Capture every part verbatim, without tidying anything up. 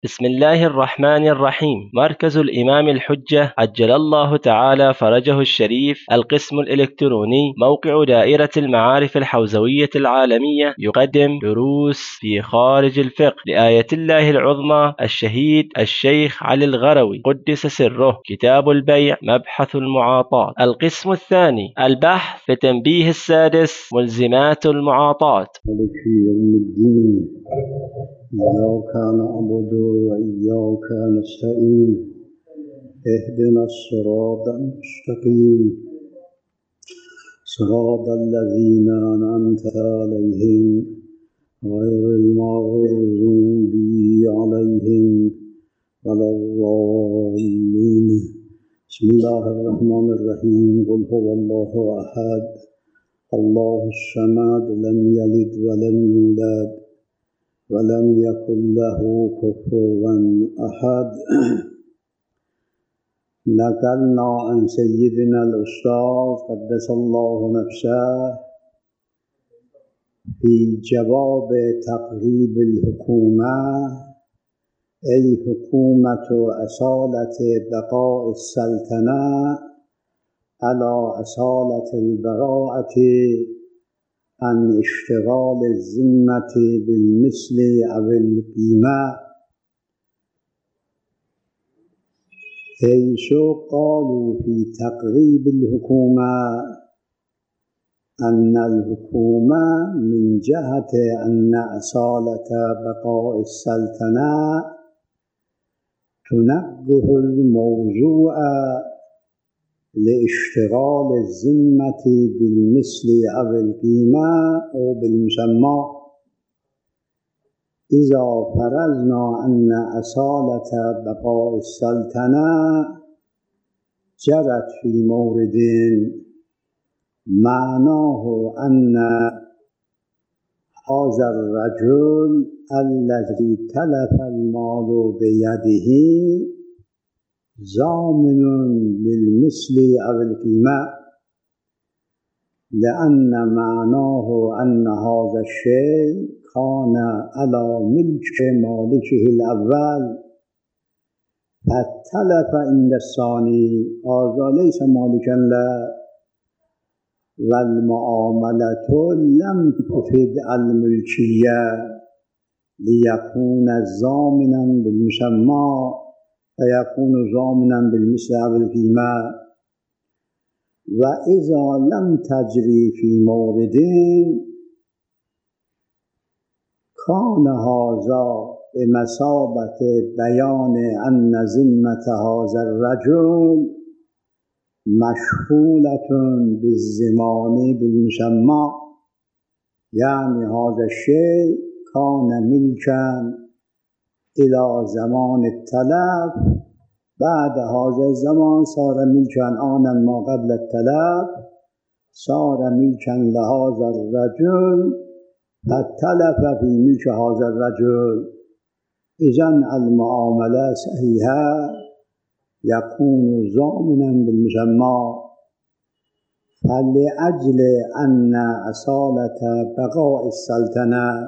بسم الله الرحمن الرحيم. مركز الإمام الحجة عجل الله تعالى فرجه الشريف، القسم الإلكتروني، موقع دائرة المعارف الحوزوية العالمية، يقدم دروس في خارج الفقه لآية الله العظمى الشهيد الشيخ علي الغروي قدس سره، كتاب البيع، مبحث المعاطاة. القسم الثاني، البحث في تنبيه السادس، ملزمات المعاطاة. مالك يوم الدين إياك نعبد وإياك نستعين اهدنا الصراط المستقيم صراط الذين أنعمت عليهم غير المغضوب عليهم ولا الضالين. بسم الله الرحمن الرحيم. قل هو الله أحد الله الصمد لم يلد ولم يولد ولم يكن له كفوا أحد. نقلنا عن سيدنا الأستاذ قدس الله نفسه في جواب تقريب الحكومة، أي حكومة أصالة بقاء السلطنة على أصالة البراءة عن اشتغال الذمة بالمثل أو القيمة، حيث قالوا في تقريب الحكومة أن الحكومة من جهة أن أصالة بقاء السلطنة تنبه الموضوع لاشتغال الذمة بالمثل أو القيمة أو بالمسمى، إذا فرضنا أن أصالة بقاء السلطنة جرت في مورد معناه أن هذا الرجل الذي تلف المال بيده ضامن للمثل أو القيمة، لأن معناه أن هذا الشيء كان على ملك مالكه الأول فتلف عند الثاني، هذا ليس مالكا له، والمعاملة لم تفد الملكية ليكون ضامنا بالمسمى فيكون ضامنا بالمثل أو القيمة. وإذا لم تجري في مورد كان هذا بمثابة بيان أن ذمة هذا الرجل مشغولة بالزمان بالمسمى، يعني هذا الشيء كان ملكا إلى زمان التلف، بعد هذا الزمان صار ملكا آنا ما قبل التلف، صار ملكا لهذا الرجل فتلف في ملك هذا الرجل. إذن المعاملة صحيحة، يكون ضامنا بالمسمى. فلأجل أن أصالة بقاء السلطنة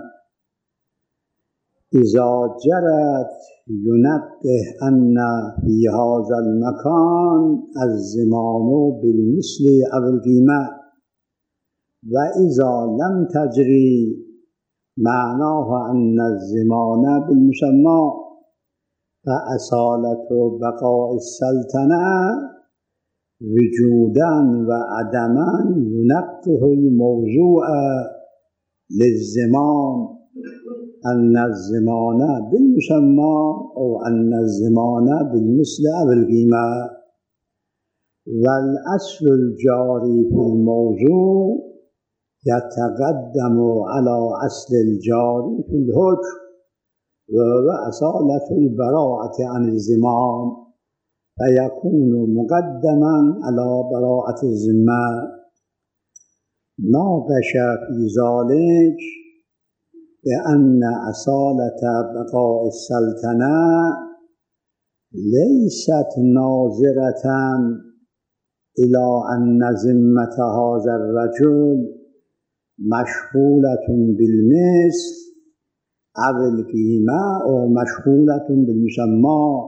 إذا جرت ينبه أن في هذا المكان الزمان بالمثل أو القيمة، وإذا لم تجري معناه أن الزمان بالمسمى، فأصالة بقاء السلطنة وجودا وعدما ينبه الموضوع للزمان أن الزمان بالمسمى أو أن الزمان بالمثل أو القيمة. والأصل الجاري في الموضوع يتقدم على أصل الجاري في الحكم، وهو أصالة البراءة عن الزمان، فيكون مقدما على براءة الذمة. ناقش في ذلك بأن أصالة بقاء السلطنة ليست ناظرة إلى أن ذمة هذا الرجل مشغولة بالمثل أو القيمة أو مشغولة بالمسمى،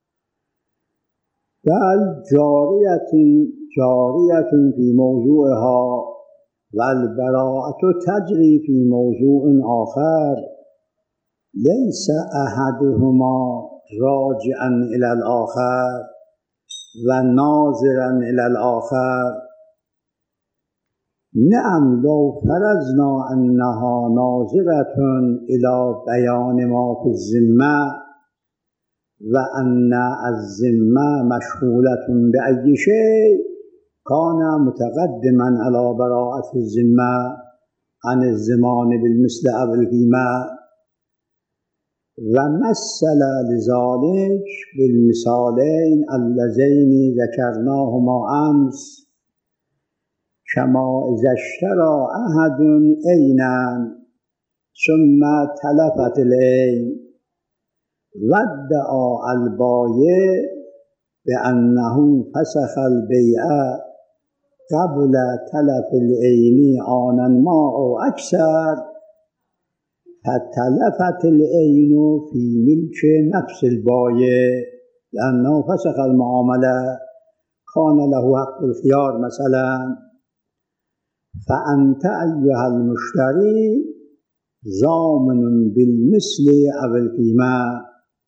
بل جارية جارية في موضوعها، والبراءة تجري في موضوع آخر، ليس أحدهما راجعا إلى الآخر وناظرا إلى الآخر. نعم، لو فرضنا أنها ناظرة إلى بيان ما في الذمة، وأن الذمة مشغولة بأي شيء، كان متقدما على براءة الذمة عن الزمان بالمثل أو القيمة، ومثل لذلك بالمثالين اللذين ذكرناهما أمس، كما إذا اشترى أحد عينا ثم تلفت العين، وادعى البائع بأنه فسخ البيع قبل تلف العين آنا ما أو أكثر، فتلفت العين في ملك نفس البائع لأنه فسخ المعاملة، كان له حق الخيار مثلا. فأنت أيها المشتري ضامن بالمثل أو القيمة.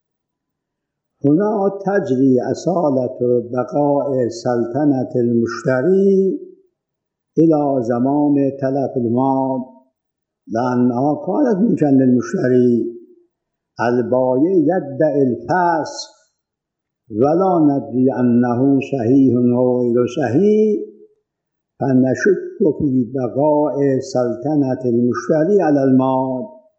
هنا تجري أصالة بقاء سلطنة المشتري إلى زمان تلف المال، لأنها كانت ملكا للمشتري. البائع يدعي الفسخ ولا ندري أنه صحيح أو غير صحيح، فنشك في بقاء سلطنة المشتري على المال،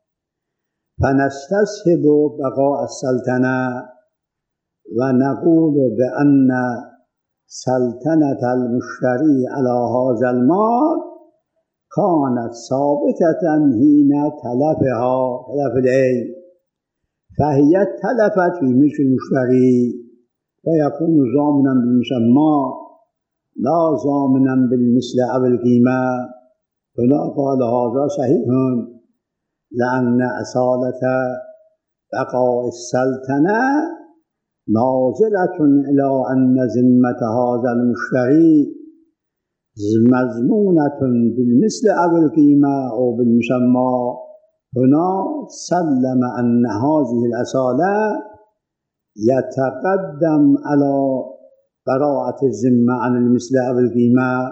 فنستصحب بقاء السلطنة ونقول بأن سلطنة المشتري على هذا المال كانت ثابتة حين تلفها تلف العين، فهي تلفت في ملك المشتري، فيكون ضامنا بالمسمى لا ضامنا بالمثل أو القيمة. هنا قال هذا صحيح، لأن أصالة بقاء السلطنة ناظرة إلى أن ذمة هذا المشتري مضمونة بالمثل أو القيمة أو بالمسمى. هنا سلم أن هذه الأصالة يتقدم على براءة الذمة عن المثل أو القيمة.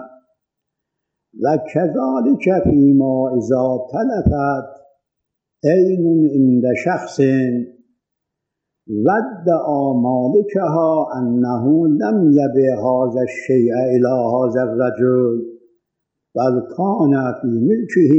وكذلك فيما إذا تلفت عين عند شخص وادعى مالكها أنه لم يبع هذا الشيء إلى هذا الرجل، بل كان في ملكه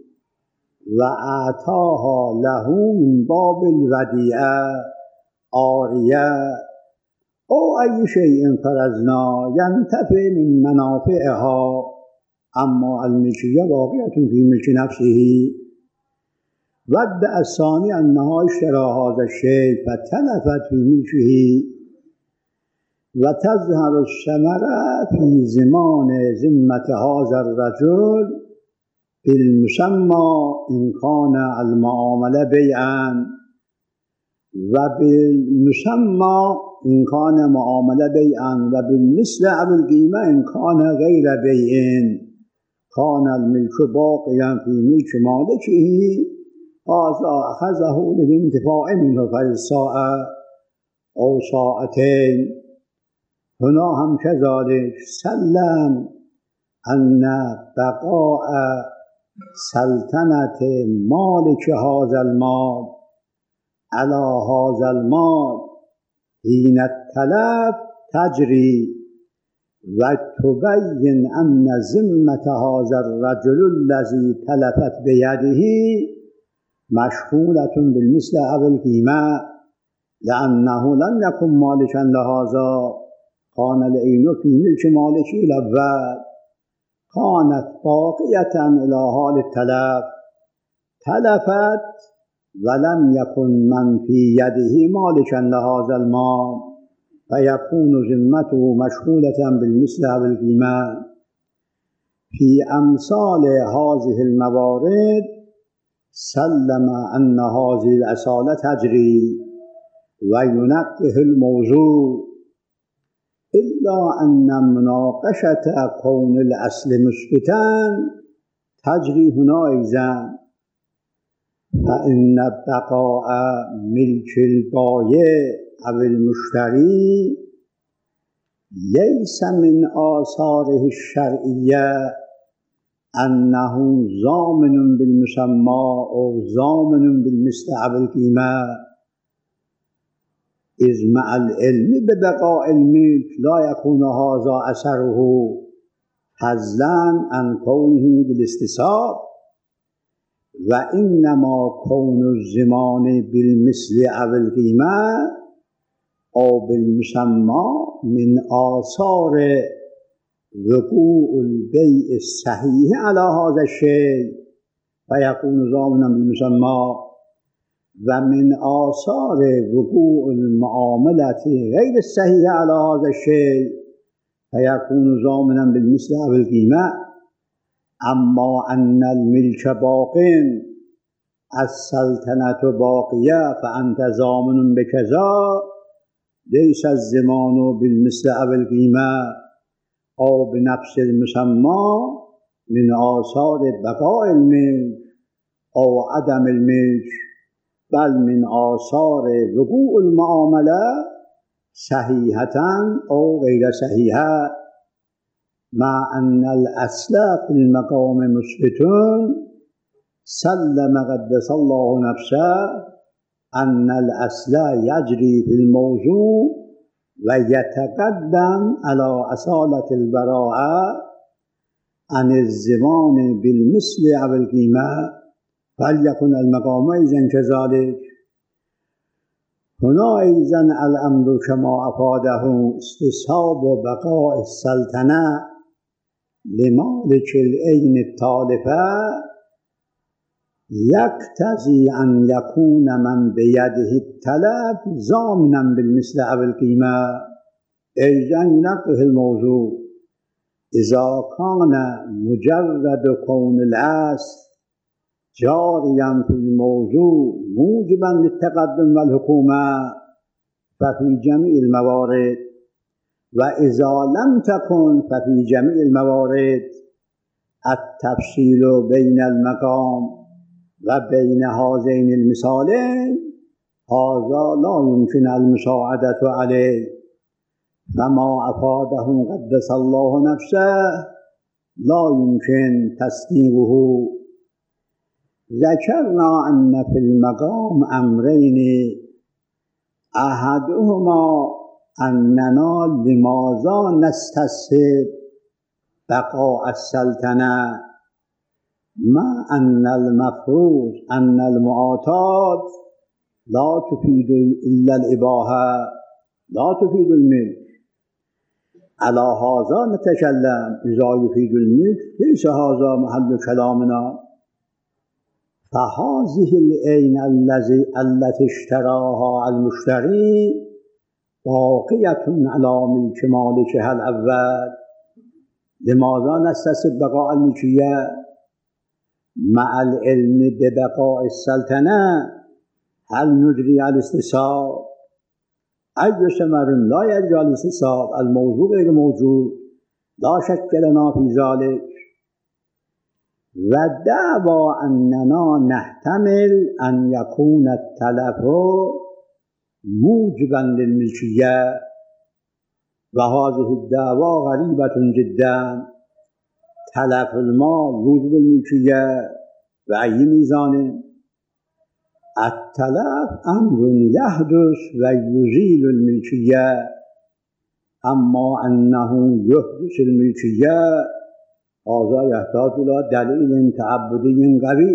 وأعطاها له من باب الوديعة عارية أو أي شيء فرضنا ينتفع من منافعها، أما الملكية باقية في ملك نفسه. وادعى الثاني أنها اشترى هذا الشيء فتلفت في ملكه، وتظهر الثمرة في زمان ذمة هذا الرجل بالمسمى إن كان المعاملة بيعا، وبالمسمى إن كان معاملة بيعا، وبالمثل أو القيمة إن كان غير بيع، كان الملك باقيا في ملك مالكه، هذا أخذه للانتفاع منه في الساعة أو ساعتين. هنا هم كذلك سلم أن بقاء سلطنة مالك هذا المال على هذا المال حين التلف تجري، وتبين أن ذمة هذا الرجل الذي تلفت بيده مشغولة بالمثل أو القيمة، لأنه لم يكن مالكا لهذا، كان العين في ملك مالكه الأول، كانت باقية إلى حال التلف، تلفت ولم يكن من في يده مالكا لهذا المال، فيكون ذمته مشغولة بالمثل أو القيمة. في أمثال هذه الموارد سلم أن هذه الأصالة تجري وينقه الموضوع، إلا أن مناقشة كون الأصل مثبتا تجري هنا أيضا، فإن بقاء ملك البائع أو المشتري ليس من آثاره الشرعية أنه ضامن بالمسمى أو ضامن بالمثل أو القيمة، إذ مع العلم ببقاء الملك لا يكون هذا أثره فضلا عن كونه بالاستصحاب، وإنما كون الضمان بالمثل أو القيمة أو بالمسمى من آثار وقوع البيع الصحيح على هذا الشيء فيكون ضامنا بالمسمى، ومن آثار وقوع المعاملة غير الصحيحة على هذا الشيء فيكون ضامنا بالمثل أو القيمة. أما أن الملك باق، السلطنة باقية، فأنت ضامن بكذا، ليس الضمان بالمثل أو القيمة أو بنفس المسمى من آثار بقاء الملك أو عدم الملك، بل من آثار وقوع المعاملة صحيحة أو غير صحيحة، مع أن الأصل في المقام مثبت. سلم قدس الله نفسه أن الأصل يجري في الموضوع ويتقدم على أصالة البراءة عن الضمان بالمثل أو القيمة، فليكن المقام أيضا كذلك. هنا أيضا الأمر كما أفاده استصحاب بقاء السلطنة لمالك العين التالفة يقتضي أن يكون من بيده التلف ضامنا بالمثل أو القيمة. أيضا ينقه الموضوع، إذا كان مجرد كون الأصل جاريا في الموضوع موجبا للتقدم والحكومة ففي جميع الموارد، وإذا لم تكن ففي جميع الموارد التفصيل بين المقام وبين هذين المثالين هذا لا يمكن المساعدة عليه، فما أفاده قدس الله نفسه لا يمكن تصديقه. ذكرنا أن في المقام أمرين، أحدهما أننا لماذا نستصحب بقاء السلطنة مع أن المفروض أن المعاطات لا تفيد إلا الإباحة لا تفيد الملك. على هذا نتكلم، إذا يفيد الملك ليس هذا محل كلامنا. فهذه العين التي اشتراها المشتري باقية على ملك مالكها الأول. لماذا نستصحب بقاء الملكية مع العلم ببقاء السلطنة؟ هل نجري الاستصحاب؟ أي ثمر لا يجري الاستصحاب، الموضوع غير موجود، لا شك لنا في ذلك. والدعوى أننا نحتمل أن يكون التلف موجبا للملكية، وهذه الدعوى غريبة جدا. تلف المال يوجب الملكية بأي ميزان؟ التلف أمر يحدث ويزيل الملكية، أما أنه يحدث الملكية هذا يحتاج إلى دليل تعبدي قوي.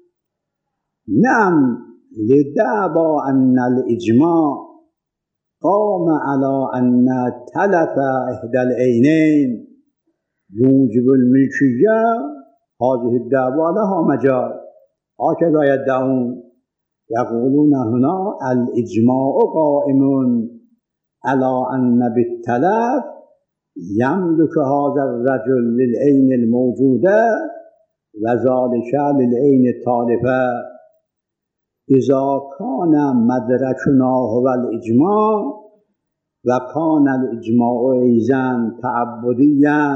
نعم، لدعوى أن الإجماع قام على أن تلف إحدى العينين يوجب الملكية، هذه الدعوى لها مجال. هكذا يدعون، يقولون هنا الإجماع قائم على أن بالتلف يملك هذا الرجل للعين الموجودة و ذالک للعین التالفه اذا کان مدرکنا هو الاجماع و کان الاجماع ایضا تعبدیا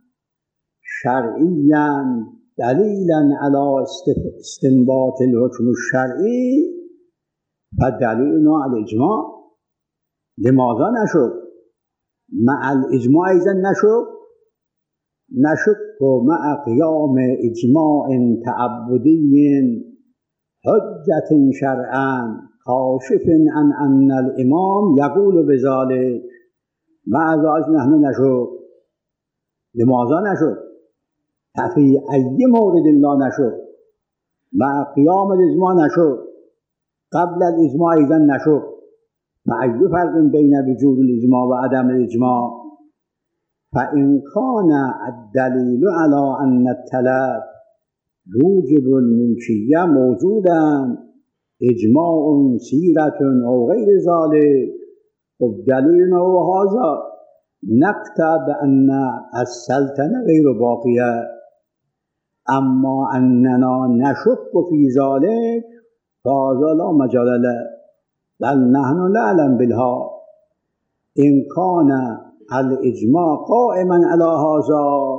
شرعیا دلیلا علی استنباط الحکم الشرعی فدلیلنا الاجماع. لماذا نشک؟ مع الاجماع ایضا نشک نشک مع قیام اجماع تعبدی حجة شرعا کاشف عن ان الامام یقول بذلك مع ذلك نحن نشک. لماذا نشک؟ ففي أي مورد لا نشك مع قيام الإجماع نشك قبل الإجماع إذا نشك. فأي فرق بين وجود الإجماع وعدم الإجماع؟ فإن كان الدليل على أن الطلب يوجب الملكية موجودا إجماع سيرة أو غير ذلك والدليل هو هذا نقطع بأن السلطنة غير باقية. اما اننا نشك في ذلك فهذا لا مجال له بل نحن نعلم بالها. ان كان الاجماع قائما على هذا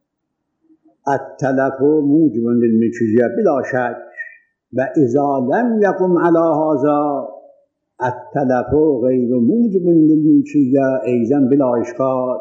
التلف موجب للملكية بلا شك و اذا لم يقم على هذا التلف غير موجب للملكية ايضا بلا اشكال.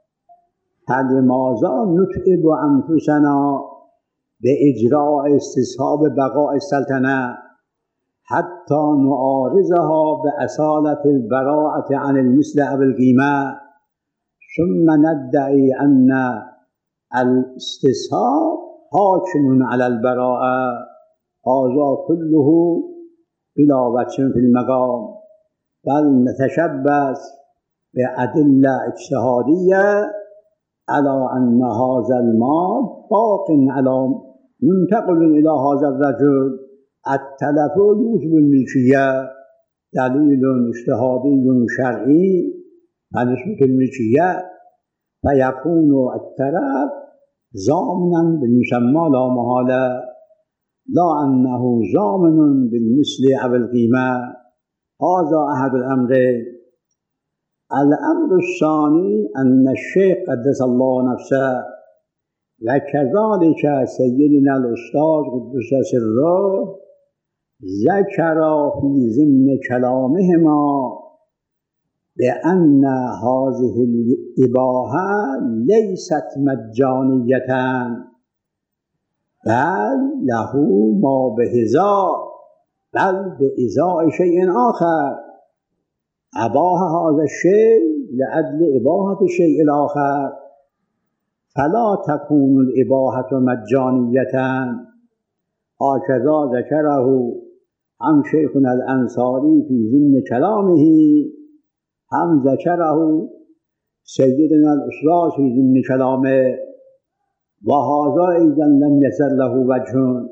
فلماذا نتعب انفسنا بإجراء استصحاب بقاء السلطنة حتى نعارضها بأصالة البراءة عن المثل أو القيمة ثم ندعي أن الاستصحاب حاكم على البراءة؟ هذا كله بلا وجه في المقام، بل نتشبث بأدلة اجتهادية على أن هذا المال باق على منتقل إلى هذا الرجل التلف يوجب الملكية دليل اجتهادي شرعي فنثبت الملكية فيكون التلف ضامنا بالمسمى لا محالة لا أنه ضامن بالمثل أو القيمة. هذا أحد الأمرين. الأمر الثاني أن الشيخ قدس الله نفسه وكذلك سيدنا الأستاذ قدس سره ذكر في ضمن كلامهما بأن هذه الإباحة ليست مجانية بل له ما بهزاء بل بإزاء شيء آخر. أباح هذا الشيء لأجل إباحة الشيء الآخر فلا تكون الإباحة مجانية. هكذا ذكره هم شيخنا الأنصاري في ضمن كلامه هم ذكره سيدنا الأستاذ في ضمن كلامه وهذا أيضا لم يزل له وجه.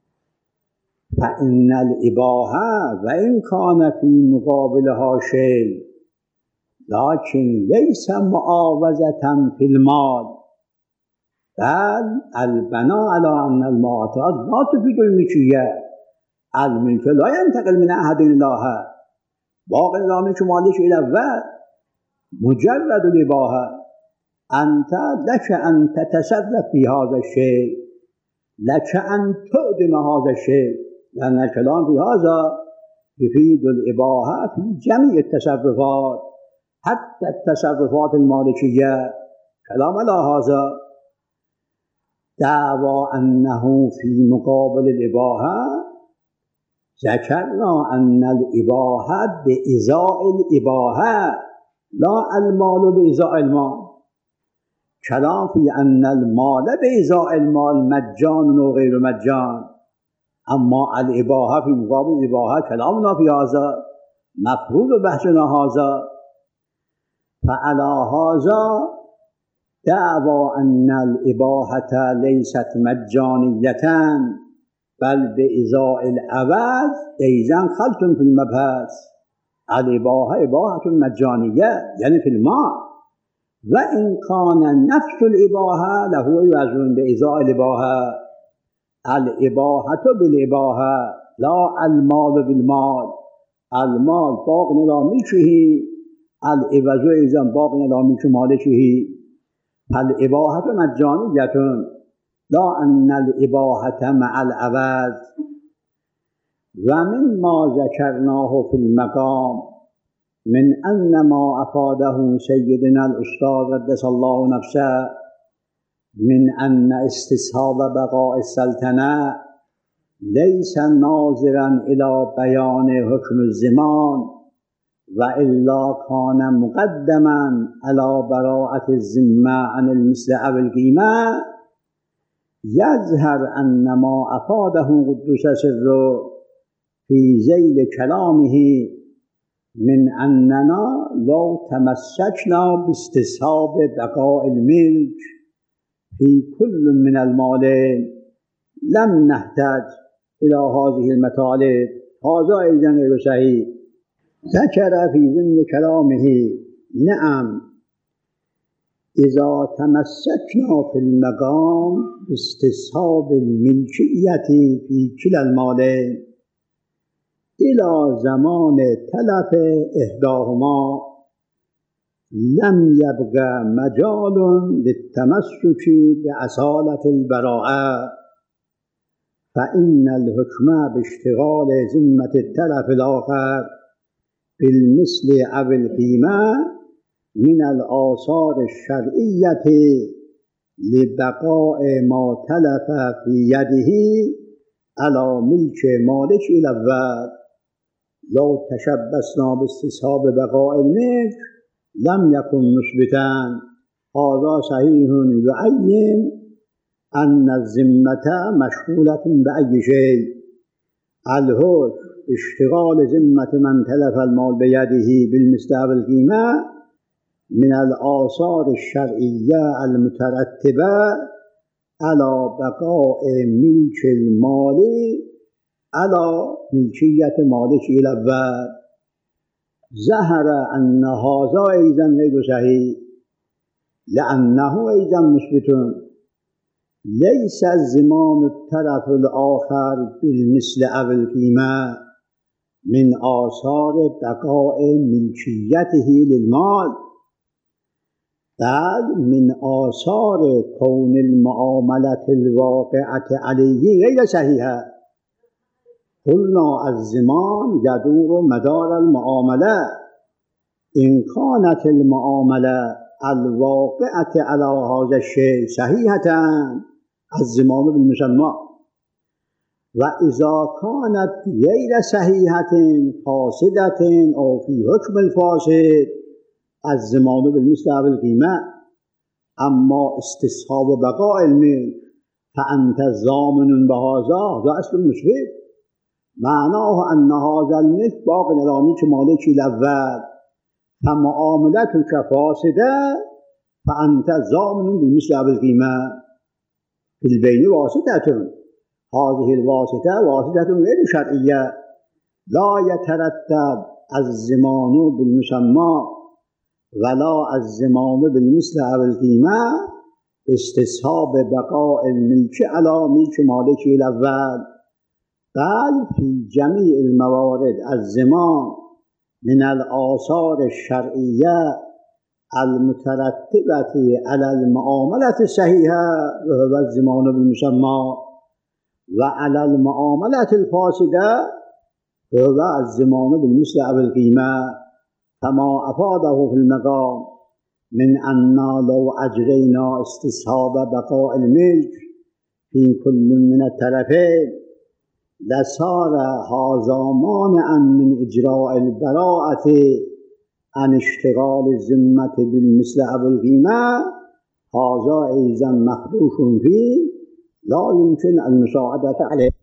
فإن الإباحة وإن كان في مقابلها شيء لكن ليس معاوضة في المال بل البناء على أن المعاطات لا تفيد الملكية. الملك لا ينتقل من أحد إلى آخر باقي لا ملك مالك إلى أول مجرد الإباحة. أنت لك أن تتصرف في هذا الشيء لك أن تؤدم هذا الشيء لأن الكلام في هذا يفيد الإباحة في جميع التصرفات حتى التصرفات المالكية. كلام على هذا دعوى أنه في مقابل الإباحة ذكرنا أن الإباحة بإزاء الإباحة لا المال بإزاء المال. كلام في أن المال بإزاء المال مجان وغير مجان. أما الإباحة في مقابل الإباحة كلامنا في هذا مفروض بحثنا هذا. فعلى هذا دعوى أن الإباحة ليست مجانية بل بإزاء العوض أيضا خلط في المبحث. الإباحة إباحة مجانية يعني في المال وإن كان نفس الإباحة له وزن بإزاء الإباحة الاباحة بالاباحة لا المال بالمال. المال باق لا ملكه، العوض ايضا باق لا ملك مالكه. فالاباحة مجانية لا ان الاباحة مع العوض. ومما ذكرناه في المقام من أن ما أفاده سيدنا الأستاذ قدس الله نفسه من أن استصحاب بقاء السلطنة ليس ناظرا إلى بيان حكم الزمان، وإلا كان مقدما على براءة الذمة عن المثل أو القيمة. يظهر أن ما أفاده قدس سره في ذيل كلامه من أننا لو تمسكنا باستصحاب بقاء الملك في كل من المالين لم نحتاج إلى هذه المطالب. هذا أيضا غير صحيح. ذكر في ضمن كلامه: نعم، إذا تمسكنا في المقام باستصحاب الملكية في كلا المالين إلى زمان تلف إحداهما لم يبقى مجال للتمسك بأصالة البراءة، فإن الحكم باشتغال ذمة التلف الآخر بالمثل أو القيمة من الآثار الشرعية لبقاء ما تلف في يده على ملك مالك الأول. لو تشبثنا باستصحاب بقاء الملك لم يكن مثبتا. هذا صحيح يعين أن الذمة مشغولة بأي شيء. الحكم باشتغال ذمة من تلف المال بيده بالمثل أو القيمة من الآثار الشرعية المترتبة على بقاء ملك المال على ملكية مالك الأول. ظهر أن هذا أيضا غير صحيح، لأنه أيضا مثبت ليس زمان الطرف الآخر بالمثل أو القيمة من آثار بقاء ملكيته للمال، بل من آثار كون المعاملة الواقعة عليه غير صحيحة. قلنا الزمان يدور مدار المعاملة. إن كانت المعاملة الواقعة على هذا الشيء صحيحة الزمان بالمسمى، وإذا كانت غير صحيحة فاسدة أو في حكم الفاسد الزمان بالمثل أو القيمة. أما استصحاب بقاء الملك فأنت ضامن بهذا، هذا أصل مثبت، معناه أن هذا الملك باق على ملك مالك الأول، فمعاملتك فاسدة فأنت ضامن بالمثل أو القيمة. في البين واسطة، هذه الواسطة واسطة غير شرعية، لا يترتب الزمان بالمسمى ولا الزمان بالمثل أو القيمة استصحاب بقاء الملك على ملك مالك الأول، بل في جميع الموارد الزمان من الآثار الشرعية المترتبة على المعاملة الصحيحة وهو الزمان بالمسمى، وعلى المعاملة الفاسدة وهو الزمان بالمثل أو القيمة، كما أفاده في المقام من أن لو أجرينا استصحاب بقاء الملك في كل من الطرفين لصار هذا مانعا من إجراء البراءة عن اشتغال الذمة بالمثل أو القيمة. هذا أيضا مخدوش فيه لا يمكن المساعدة عليه.